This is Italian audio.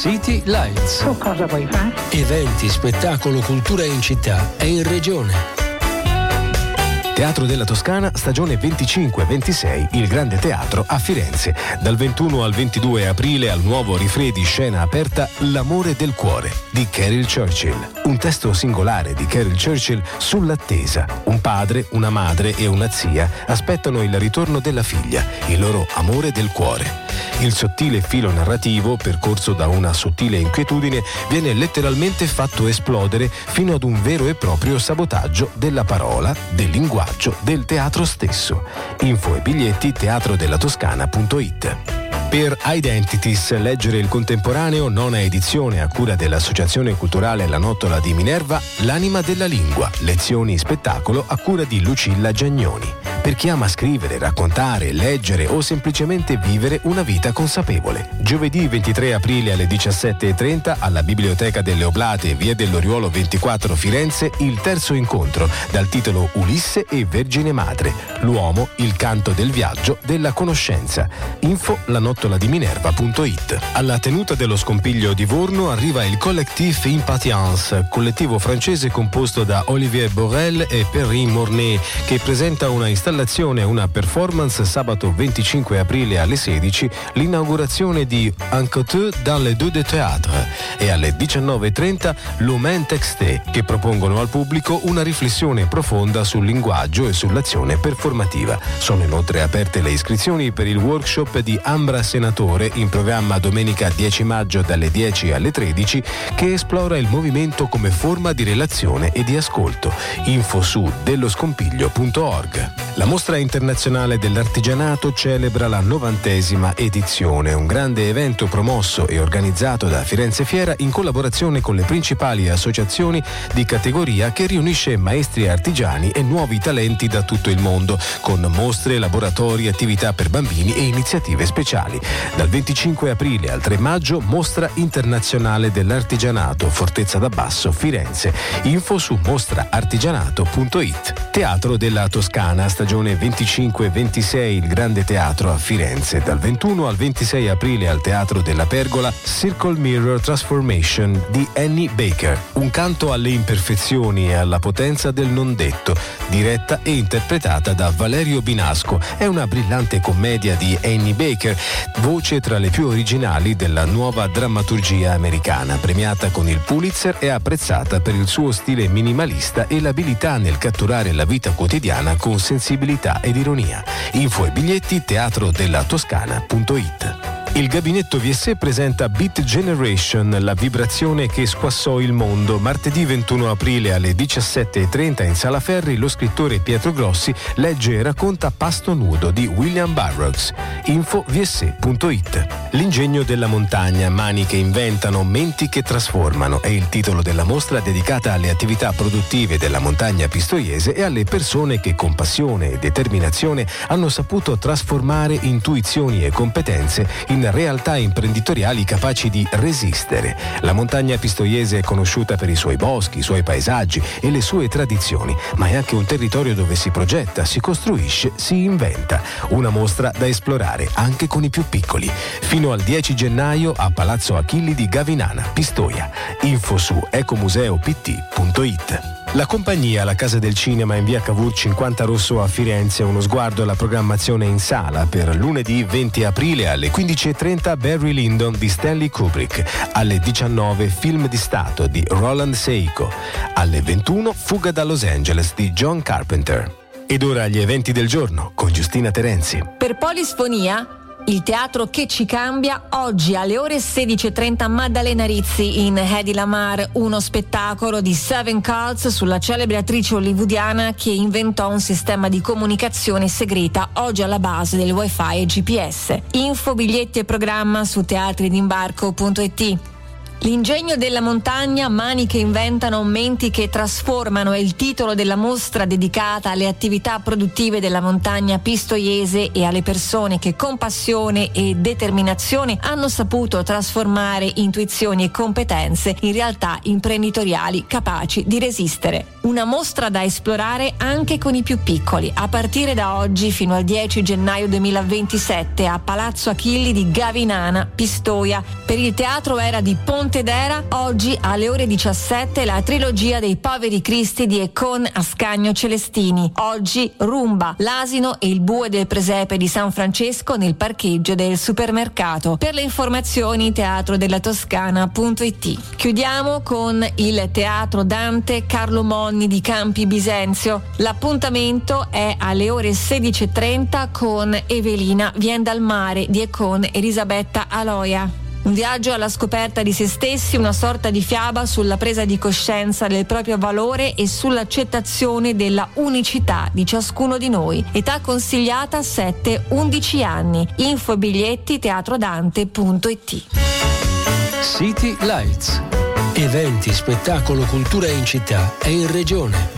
City Lights. Tu cosa vuoi fare? Eventi, spettacolo, cultura in città e in regione. Teatro della Toscana, stagione 25-26, il Grande Teatro a Firenze. Dal 21 al 22 aprile al nuovo Rifree di scena aperta L'amore del cuore di Carol Churchill. Un testo singolare di Carol Churchill sull'attesa. Un padre, una madre e una zia aspettano il ritorno della figlia, il loro amore del cuore. Il sottile filo narrativo, percorso da una sottile inquietudine, viene letteralmente fatto esplodere fino ad un vero e proprio sabotaggio della parola, del linguaggio, del teatro stesso. Info e biglietti teatrodellatoscana.it. Per Identities, leggere il contemporaneo, nona edizione a cura dell'Associazione Culturale La Nottola di Minerva, L'anima della lingua, lezioni spettacolo a cura di Lucilla Giagnoni. Per chi ama scrivere, raccontare, leggere o semplicemente vivere una vita consapevole. Giovedì 23 aprile alle 17:30 alla Biblioteca delle Oblate, via dell'Oriuolo 24 Firenze, il terzo incontro dal titolo Ulisse e Vergine Madre. L'uomo, il canto del viaggio, della conoscenza. Info lanottoladiminerva.it. Alla tenuta dello Scompiglio di Vorno arriva il Collectif Impatience, collettivo francese composto da Olivier Borel e Perrine Mornay, che presenta una una performance sabato 25 aprile alle 16, l'inaugurazione di Un côté dans les deux de théâtre, e alle 19:30 l'Humain Texté, che propongono al pubblico una riflessione profonda sul linguaggio e sull'azione performativa. Sono inoltre aperte le iscrizioni per il workshop di Ambra Senatore, in programma domenica 10 maggio dalle 10 alle 13, che esplora il movimento come forma di relazione e di ascolto. Info su delloscompiglio.org. La Mostra Internazionale dell'Artigianato celebra la 90ª edizione, un grande evento promosso e organizzato da Firenze Fiera in collaborazione con le principali associazioni di categoria, che riunisce maestri artigiani e nuovi talenti da tutto il mondo, con mostre, laboratori, attività per bambini e iniziative speciali. Dal 25 aprile al 3 maggio, Mostra Internazionale dell'Artigianato, Fortezza d'Abbasso, Firenze. Info su mostraartigianato.it. Teatro della Toscana, stagione 25-26, il Grande Teatro a Firenze. Dal 21 al 26 aprile al Teatro della Pergola, Circle Mirror Transformation di Annie Baker. Un canto alle imperfezioni e alla potenza del non detto, diretta e interpretata da Valerio Binasco. È una brillante commedia di Annie Baker, voce tra le più originali della nuova drammaturgia americana, premiata con il Pulitzer e apprezzata per il suo stile minimalista e l'abilità nel catturare la vita quotidiana con sensibilità ed ironia. Info e biglietti teatrodellatoscana.it. Il Gabinetto VSE presenta Beat Generation, la vibrazione che squassò il mondo. Martedì 21 aprile alle 17:30 in Sala Ferri, lo scrittore Pietro Grossi legge e racconta Pasto nudo di William Burroughs. Info vse.it. L'ingegno della montagna, mani che inventano, menti che trasformano, è il titolo della mostra dedicata alle attività produttive della montagna pistoiese e alle persone che con passione e determinazione hanno saputo trasformare intuizioni e competenze in realtà imprenditoriali capaci di resistere. La montagna pistoiese è conosciuta per i suoi boschi, i suoi paesaggi e le sue tradizioni, ma è anche un territorio dove si progetta, si costruisce, si inventa. Una mostra da esplorare anche con i più piccoli. Fino al 10 gennaio a Palazzo Achilli di Gavinana, Pistoia. Info su ecomuseopt.it. La compagnia La Casa del Cinema in via Cavour 50 Rosso a Firenze, uno sguardo alla programmazione in sala. Per lunedì 20 aprile alle 15:30 Barry Lyndon di Stanley Kubrick, alle 19 Film di Stato di Roland Seiko, alle 21 Fuga da Los Angeles di John Carpenter. Ed ora gli eventi del giorno con Giustina Terenzi. Per Polisfonia, il teatro che ci cambia, oggi alle ore 16:30 Maddalena Rizzi in Hedy Lamar, uno spettacolo di Seven Cults sulla celebre attrice hollywoodiana che inventò un sistema di comunicazione segreta oggi alla base del wifi e GPS. Info, biglietti e programma su teatridimbarco.it. L'ingegno della montagna, mani che inventano, menti che trasformano è il titolo della mostra dedicata alle attività produttive della montagna pistoiese e alle persone che con passione e determinazione hanno saputo trasformare intuizioni e competenze in realtà imprenditoriali capaci di resistere. Una mostra da esplorare anche con i più piccoli, a partire da oggi fino al 10 gennaio 2027 a Palazzo Achilli di Gavinana, Pistoia. Per il Teatro Era di Pontedera, oggi alle ore 17 la trilogia dei Poveri Cristi di e con Ascanio Celestini. Oggi Rumba, l'asino e il bue del presepe di San Francesco nel parcheggio del supermercato. Per le informazioni teatrodellatoscana.it. Chiudiamo con il Teatro Dante Carlo Monni di Campi Bisenzio. L'appuntamento è alle ore 16:30 con Evelina Vien dal mare di e con Elisabetta Aloia. Un viaggio alla scoperta di se stessi, una sorta di fiaba sulla presa di coscienza del proprio valore e sull'accettazione della unicità di ciascuno di noi. Età consigliata 7-11 anni. Info e biglietti teatrodante.it. City Lights. Eventi, spettacolo, cultura in città e in regione.